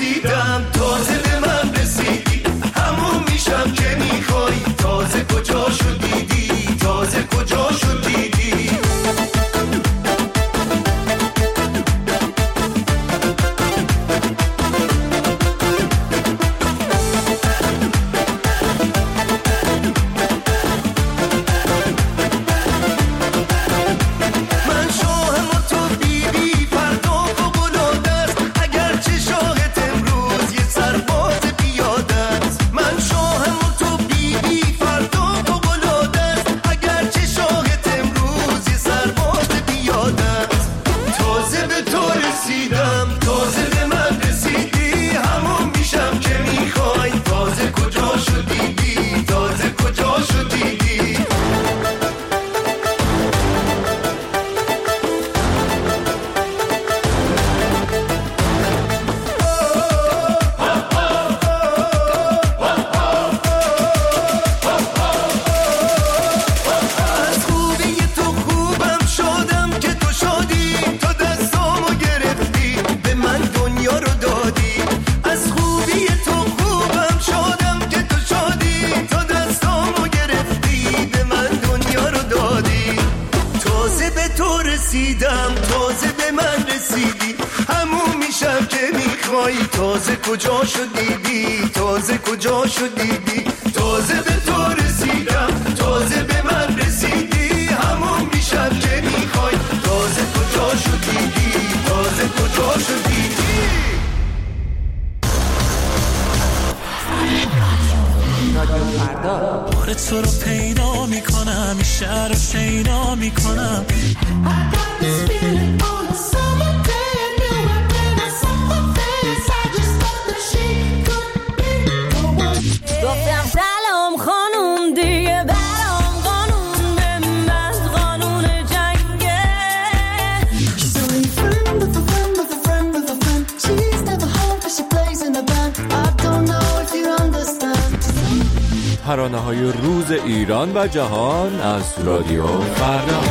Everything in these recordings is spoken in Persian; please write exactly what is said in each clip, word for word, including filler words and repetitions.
رسیدم، تازه به من رسیدی، همون میشم که میخوای، تازه کجاشو دیدی، تازه کجاشو دیدی. تازه کجا شدیدی، تازه کجا شدیدی، تازه به تو رسیدم، تازه به من رسیدی، همون میشم که میخوای، تازه کجا شدیدی، تازه کجا شدیدی. بار تو رو پیدا میکنم، این شهر رو شیدا میکنم. گفتم سلام خانوم دیگه برام قانون به من قانون جنگه. She's only a friend of a friend of a friend of a friend. She's never home but she plays in a band. I don't know if you understand. ترانه‌های روز ایران و جهان از رادیو فردا.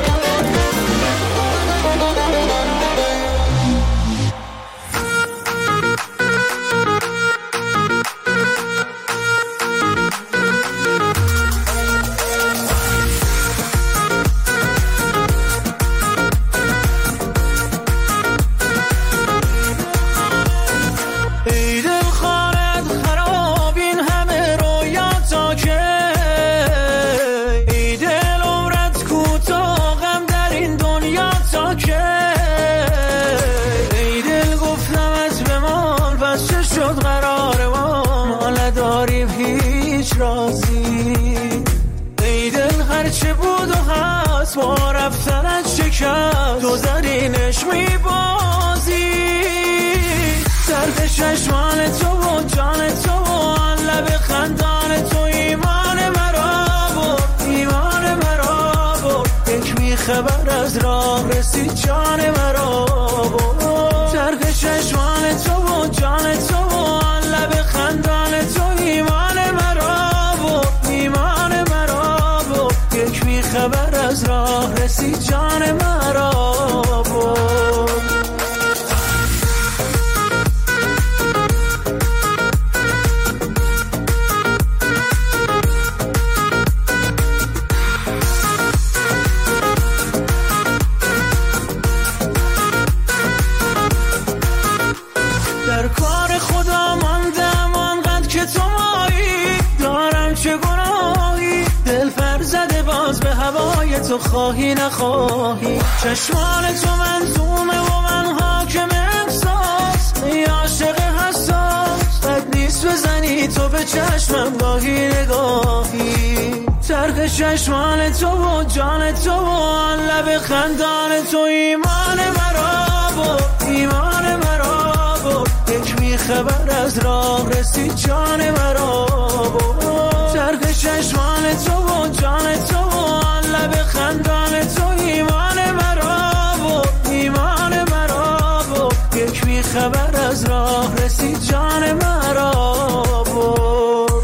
با رفتنت شکست تو زرینش میبازی، درد چشمان تو و جان تو و لب خندان تو ایمان مرا بود، ایمان مرا بود. یک میخبر از راه رسید جان مرا بود، درد چشمان تو و جان تو و لب خندان تو ایمان مرا بود، ایمان مرا بود. یک میخبر از راه رسید جان مرا بود. در کار خدا ماندم آنقدر که تو مایی، دارم چه گناهی، دل پر زده باز به هوای تو، خواهی نخواهی. چشمان تو منظومه و من حاکم احساس، ای عاشق حساس، بد نیست بزنی تو به چشمم گاهی نگاهی. ترک چشمان تو و جان تو و لب خندان تو ایمان مرا بود، ایمان مرا بود. یک میخبر از راه رسید جان مرا بود، ترک چشمان تو و جان تو و لب خندان تو ایمان مرا بود، ایمان مرا بود. یک میخبر از راه رسید جان مرا بود.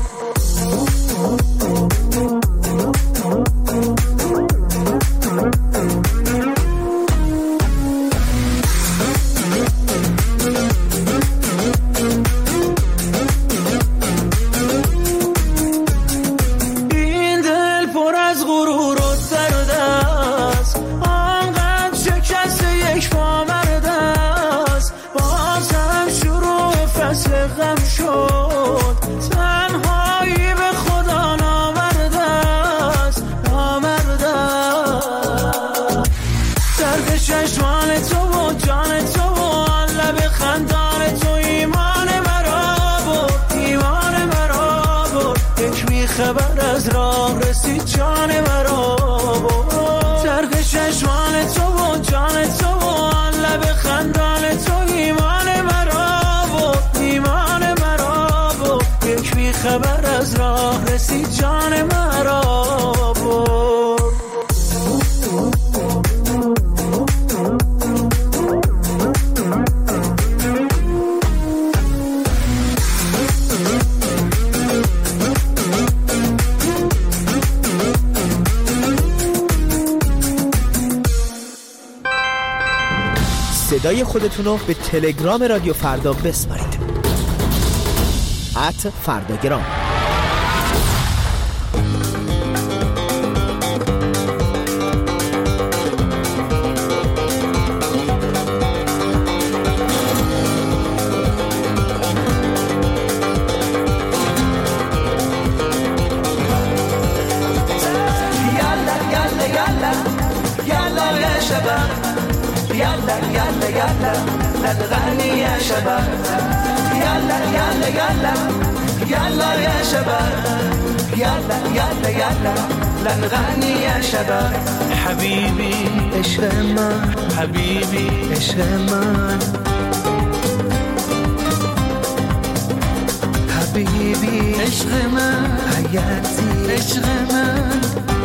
یک پامرد است، بازم شروع فصل غم شد. تنهایی به خدا نامرد است، نامرد است. درد چشمان تو و جان تو و لب خندان تو ایمان مرا بود، ایمان مرا بود. یک میخبر از راه رسید جان مرا بود. درد چشمان تو و جان تو و لب خندان تو ایمان مرا بود، ایمان مرا بود. یک میخبر از راه رسید جان مرا بود. صدای خودتون رو به تلگرام رادیو فردا بسپارید. ات فرداگرام. يلا يلا يلا نغني يا شباب. يلا يلا يلا يلا يا شباب. يلا يلا يلا نغني يا شباب. حبيبي عشق من، حبيبي عشق من، حبيبي عشق من، حياتي عشق من.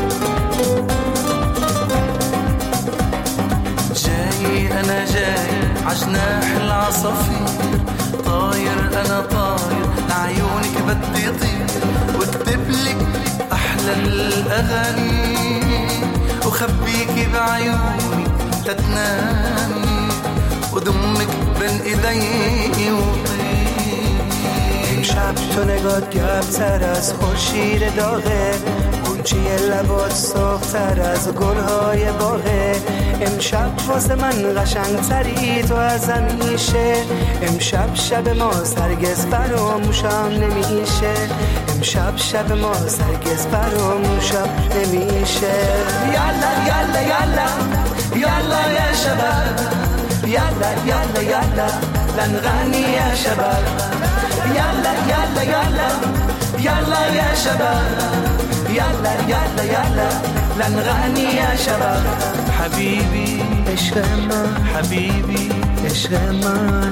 جاي أنا جاي عجناح العصافير، طاير أنا طاير لعيونك بدي طير، واكتبلك أحلى الأغاني، وخبيكي بعيوني تتنامي، ودمك بين إيدي وطير. امشب تو نگات گرم‌تر از خورشید داغه، گوچه لبات سرخ‌تر از گل‌های باغه. امشب واسه من قشنگ‌تری تو از همیشه، امشب شب ما هرگز فراموشم نمیشه، امشب شب ما هرگز فراموشم نمیشه. یالا یالا یالا یالا یا شباب. یالا یالا یالا لنغني يا شباب. يلا يلا يلا يلا يا شباب. يلا يلا يلا لنغني يا شباب. حبيبي عشق من، حبيبي عشق من،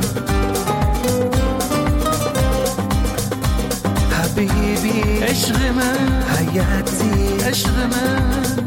حبيبي عشق من، حياتي عشق من.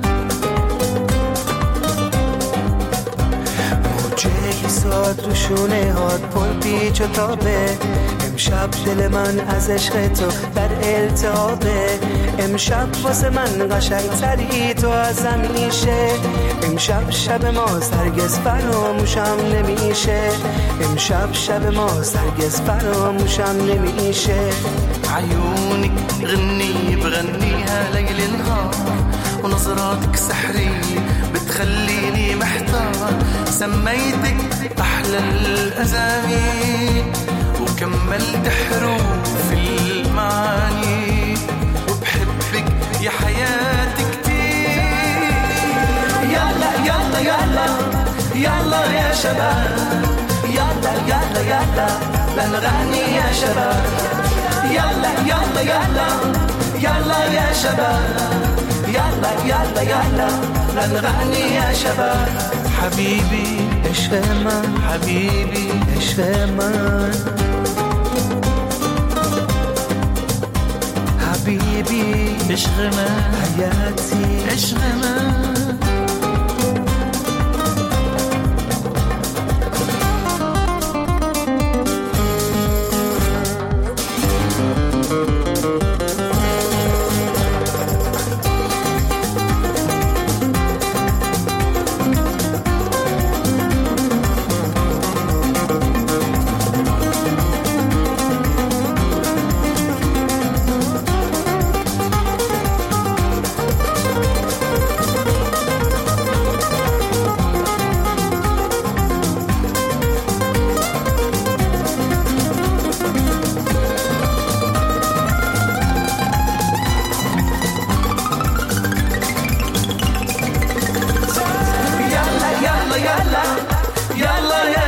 موجه ساد رو شونه هات پل پیچ و تابه، امشب دل من از عشق تو در التهابه. امشب واسه من قشنگ‌تری تو از همیشه، امشب شب ما هرگز فراموشم نمیشه، امشب شب ما هرگز فراموشم نمیشه. عيونك غني بغنيها ليل نهار، ونظراتك سحرية بتخليني محتار. سميتك أحلى الأسامي، وكملت حروف المعاني، وبحبك يا حياتي كتير. يلا يلا يلا يلا يا شباب. يلا يلا يلا لنغني يا شباب. يلا يلا يلا يلا يا شباب. يلا يلا يلا لنغني يا شباب. حبيبي عشق من، حبيبي عشق من، حبيبي عشق من، حياتي عشق من.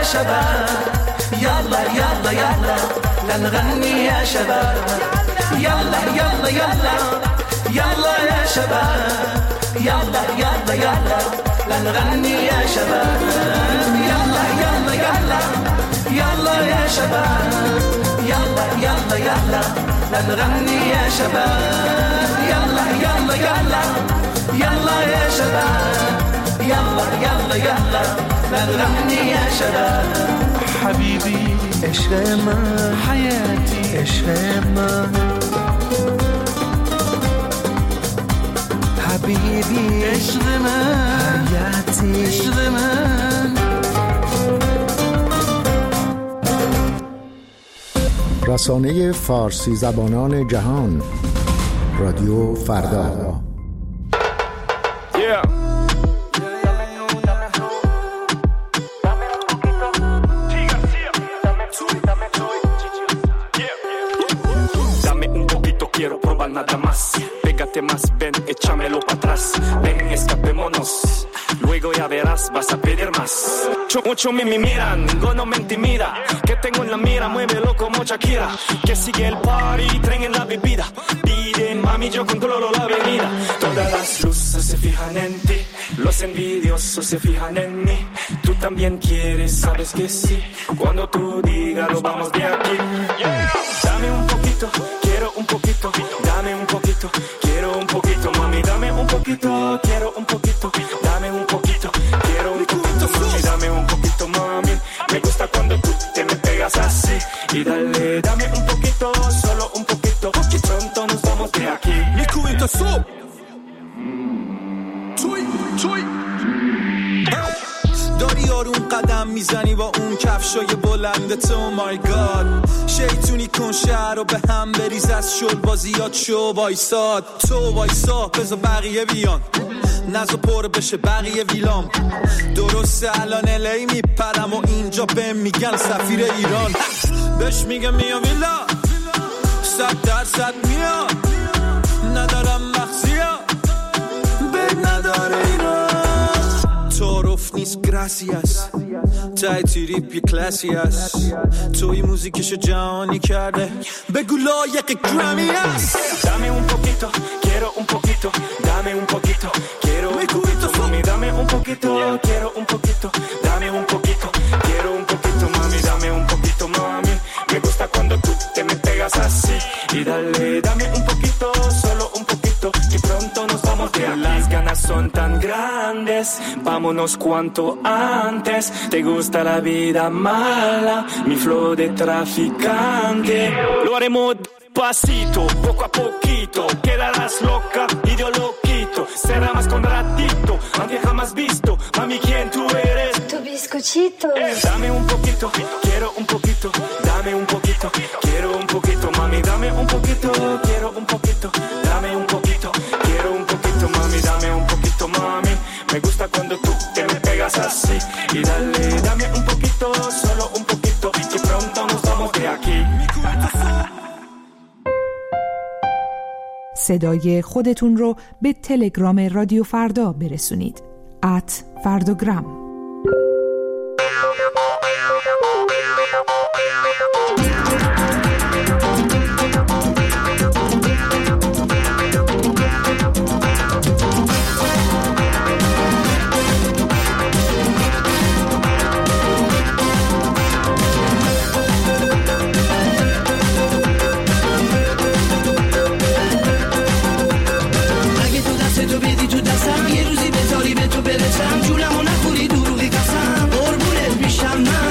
شباب يلا يلا يلا لنغني يا شباب يلا يلا يلا يلا يا شباب يلا يلا يلا لنغني يا شباب يلا يلا يلا يلا يا شباب يلا يلا يلا لنغني يا شباب يلا يلا يلا يلا يا شباب يلا يلا يلا لنغني يا شباب حبيبي عشق من حياتي عشق من حبيبي عشق من حياتي عشق من رسانه فارسی زبانان جهان رادیو فردا. Yeah. Dame un poquito, quiero probar nada más. Pégate más, ven, échamelo para atrás. Ven, escapémonos. Luego ya verás, vas a pedir más. Mucho me miran, ninguno me intimida. Que tengo en la mira, muévelo como Shakira. Que sigue el party, tren en la bebida. Pide, mami, yo controlo la avenida. Todas las luces se fijan en ti. Los envidiosos se fijan en mí. Tú también quieres, sabes que sí. Cuando tú digas, lo vamos de aquí. Yeah. Dame un poquito, quiero un poquito. Dame un poquito, quiero un poquito. Mami, dame un poquito, quiero un poquito. Dame un poquito, quiero un poquito. Mami, dame un poquito, mami. Me gusta cuando tú te me pegas así. Y dale, dame un poquito, solo un poquito. Que pronto nos vamos de aquí. Mi cubito sub. Chuy, chuy. داری آروم قدم میزنی با اون کفشای بلندت. او مای گاد شیطونی کن شهر رو به هم بریز. از شل بازیات شو وایساد. تو وایسا بذار بقیه بیان. نزو پر بشه بقیه ویلام. درسته الان الی میپرم و اینجا به میگن سفیر ایران. بهش میگم میام ویلا صد درصد میام. ندارم مخزیا بد نداره ایران. تعارف نیست گراسیاس تای تریپ یه کلاسی هست. توی موزیکشو جهانی کرده بگو لایق گرامی هست. Dame un poquito, quiero un poquito. Dame un poquito, quiero un poquito. Mami, dame un poquito, quiero un poquito. Dame un poquito, quiero un poquito. Mami, dame un poquito, mami. Me gusta cuando tú te me pegas así. Y dale, dame un poquito, solo un poquito. Que pronto nos vamos de aquí. Las ganas son tan grandes, vámonos cuanto antes. Te gusta la vida mala, mi flow de traficante. Lo haremos pasito, poco a poquito. Quedarás loca y yo lo quito. Será más con ratito, aunque jamás visto. Mami, ¿quién tú eres? Tu bizcochito. Eh, dame un poquito, quiero un poquito. Dame un poquito, quiero un poquito. Mami, dame un poquito, quiero un poquito. Dame un poquito, quiero un poquito. Mami, dame un poquito, mami. Me gusta cuando tú te me pegas así. Y dale, dame un poquito, solo un poquito. Que pronto nos vamos de aquí. صدای خودتون رو به تلگرام رادیو فردا برسونید. ات فرداگرام. برسم جونمو نخوری دروغی قسم قربونت میشم من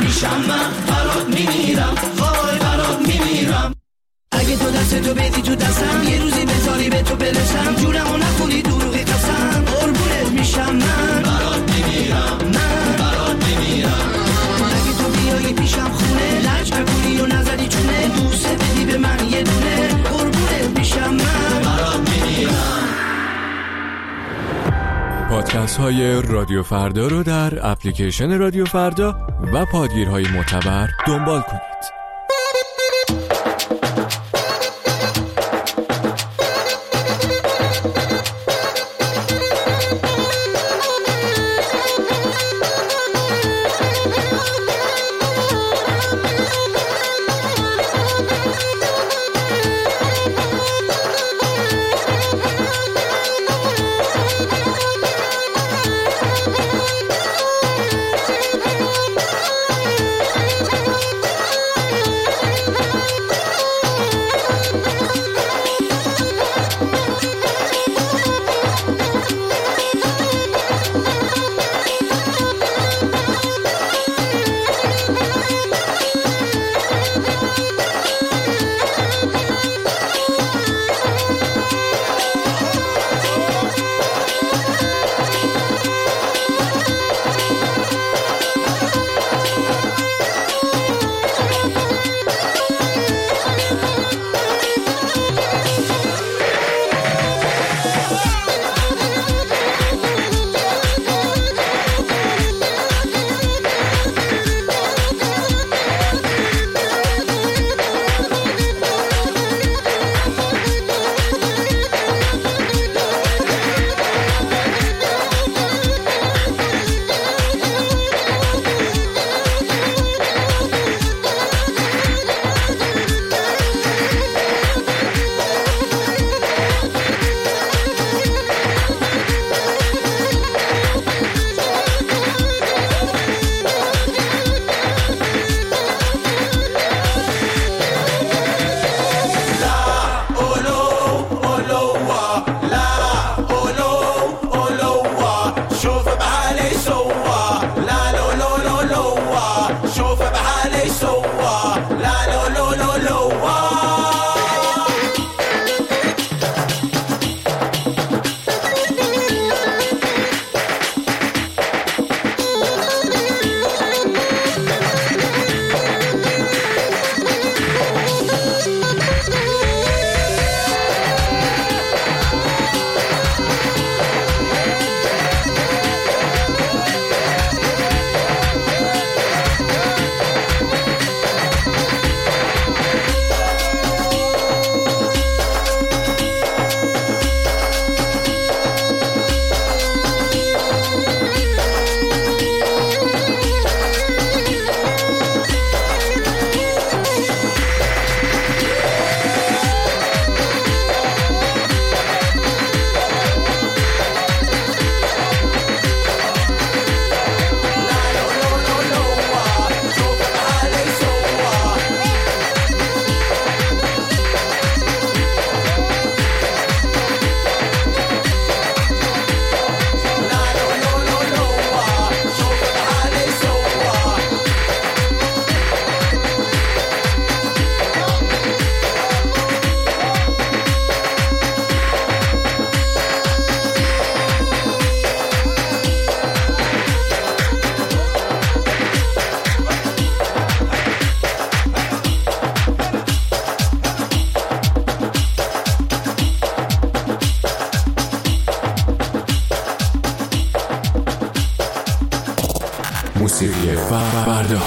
میشم من برات میمیرم وای برات میمیرم اگه تو دستتو بدی تو دستم یه روزی بذاری به تو برسم جونمو نخونی دروغی قسم قربونت میشم من برات میمیرم من برات میمیرم اگه تو بیایی پیشم خونه لج نکنی و نزدی چونه بوسه بدی به من یه دونه قربونت میشم من برات میمیرم. پادکست های رادیو فردا رو در اپلیکیشن رادیو فردا و پادگیرهای معتبر دنبال کنید. موسیقی فردا.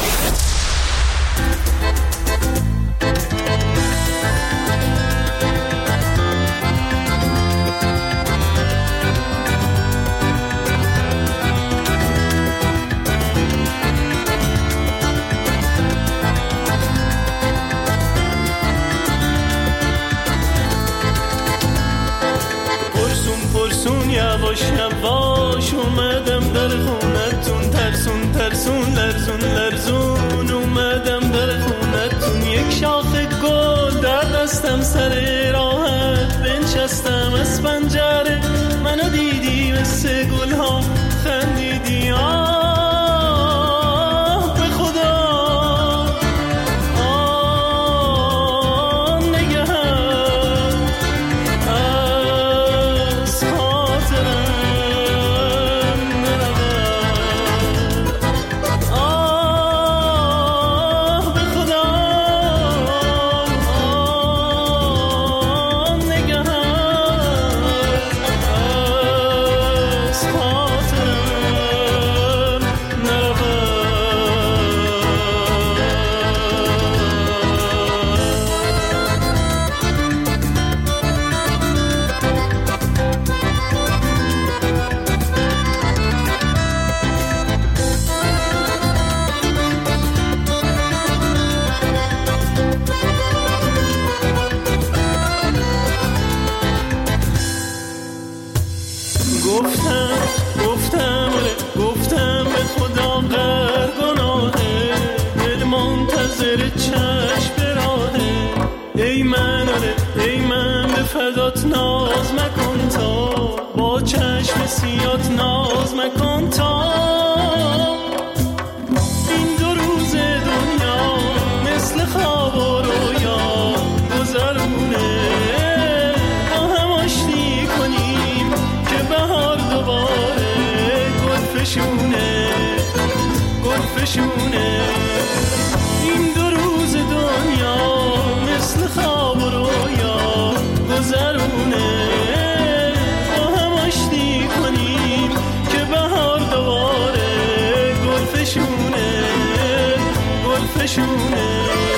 یواش یواش اومدم در خونتون ترسون ترسون لرزون لرزون اومدم در خونتون یک شاخه گل در دستم سر راحت بنشستم از پنجره منو دیدی مثل گل ها خندیدی آه به خدا گلفشونه. این دو روز دنیا مثل خواب و رویا گذرونه، با هم آشتی کنیم که بهار دوباره گلفشونه گلفشونه.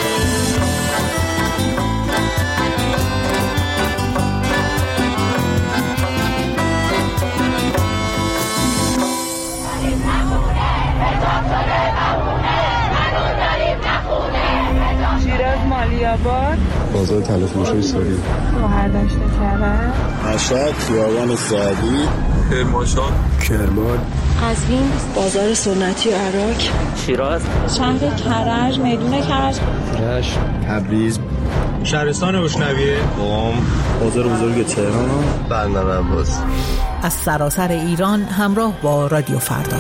شیراز مالیاباد، بازار تلفروشی ساری، مهردشت کرد، مشهد خیابان سعدی، کرمانشاه، کرمان، قزوین بازار سنتی و عراق، شیراز، شهر کرج، میدون کرج، رشت، تبریز، شهرستان روشنویه، قم، بازار بزرگ تهران، بندر عباس. از سراسر ایران همراه با رادیو فردا.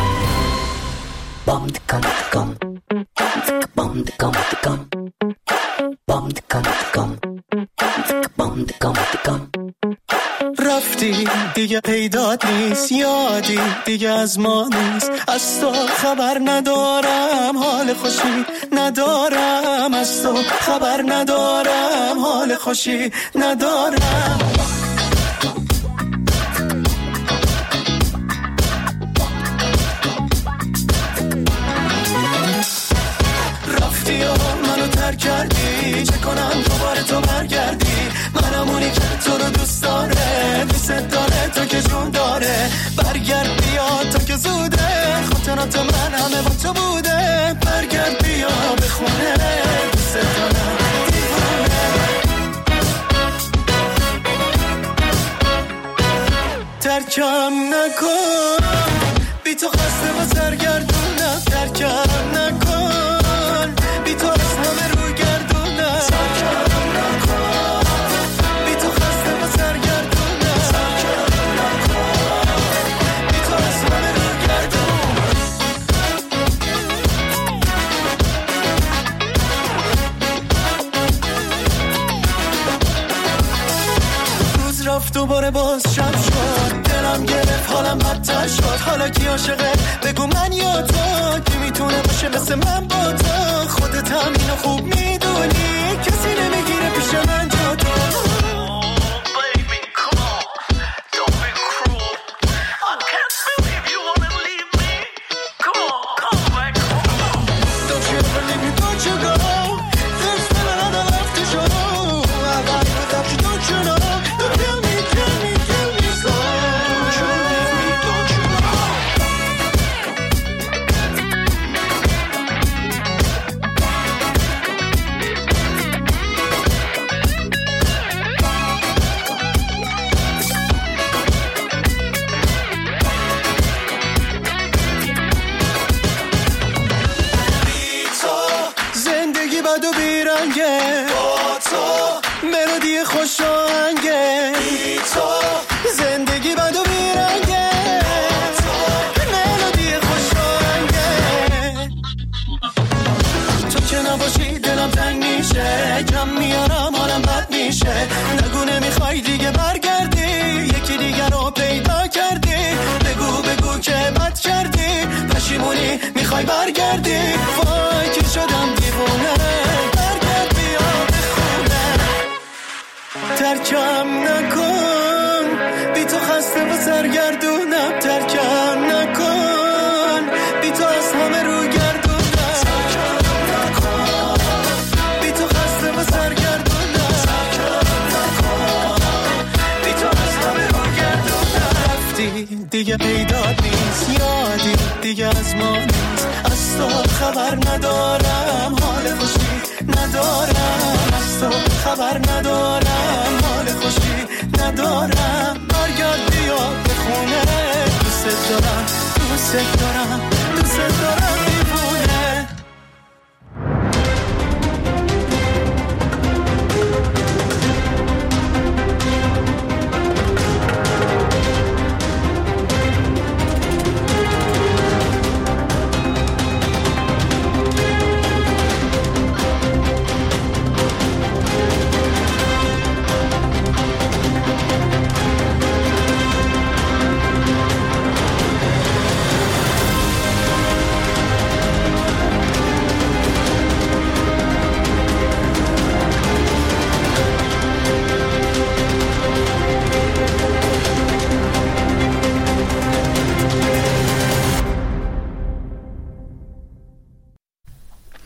Bomb the gum, gum. Bomb the gum, the gum. Bomb the gum, the gum. Bomb the gum, the gum. رفتی دیگه پیدات نیست، یادی دیگه از ما نیست، از تو خبر ندارم، حال خوشی ندارم، از تو خبر ندارم، حال خوشی ندارم. رفتی و منو ترک کردی، چه کنم دوباره تو برگردی، منم اونی که تو رو دوست داره، دوست داره تو که جون داره، برگرد بیا تو که زوده، خاطرات من همه با تو بوده، برگرد بیا به خونه، دوست دارم دیوونه. ترکم نکن بی تو خسته و سرگردونم، ترکم نکن بی تو از همه رو گردونم، ترکم نکن بی تو خسته و سرگردونم، ترکم نکن بی تو از همه رو گردونم. روز رفت دوباره باز شب شد، دلم گرفت حالم بدتر شد، حالا کی عاشقه بگو من یا تو، کی میتونه باشه مثل من با تو، خودت هم اینو خوب میدونی، کسی نمیگیره پیش من جا تو. نگو نمیخوای دیگه برگردی، یکی دیگر رو پیدا کردی، بگو بگو که بد کردی، پشیمونی میخوای برگردی، وای که شدم دیوونه، برگرد بیا به خونه. ترکم نکن بی تو خسته و سرگردونم، ترکم نکن بی تو از همه رو گردونم، ترکم نکن بی تو خسته و سرگردونم، دیگه پیدات نیست، یادی دیگه از ما نیست، از تو خبر ندارم، حال خوشی ندارم، از تو خبر ندارم، حال خوشی ندارم، برگرد بیا به خونه، دوست دارم دوست دارم دوست دارم.